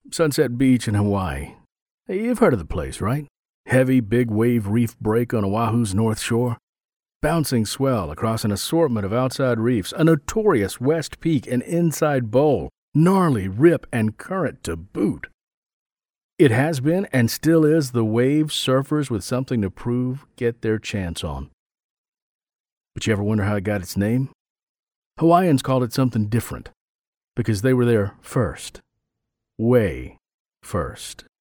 Sunset Beach in Hawaii. Hey, you've heard of the place, right? Heavy, big wave reef break on Oahu's north shore. Bouncing swell across an assortment of outside reefs, a notorious west peak and inside bowl, gnarly rip and current to boot. It has been and still is the wave surfers with something to prove get their chance on. But you ever wonder how it got its name? Hawaiians called it something different because they were there first. Way first.